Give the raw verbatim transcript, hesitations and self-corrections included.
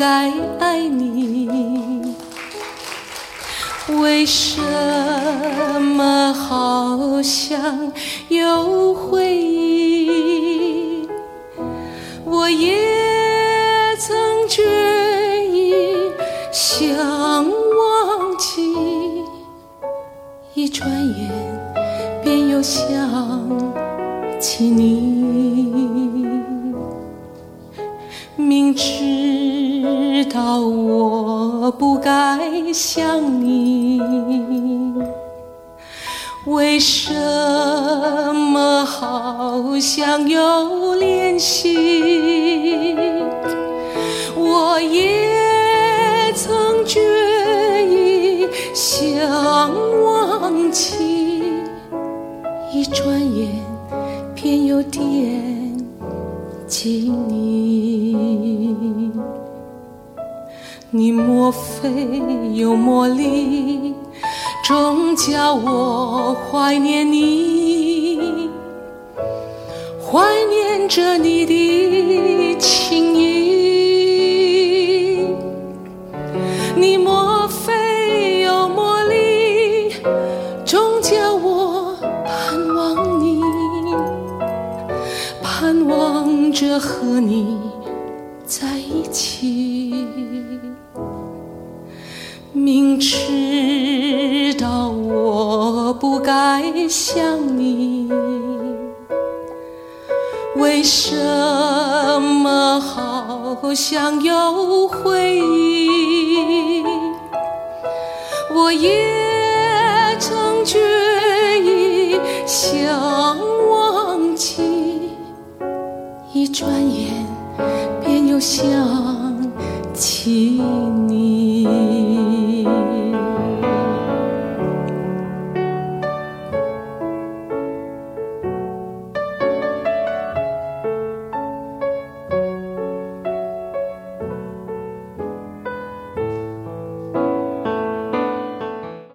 该爱你？为什么好像有回忆，我也曾决意想忘记，一转眼便又想起你。明知道我不该想你，为什么好像有联系？我也曾决意想忘记，一转眼便又惦记你。你莫非有魔力，终叫我怀念你，怀念着你的情意。你莫非有魔力，终叫我盼望你，盼望着和你在一起。明知道我不该想你，为什么好像有回忆？我也曾决意想忘记，一转眼便又想起你。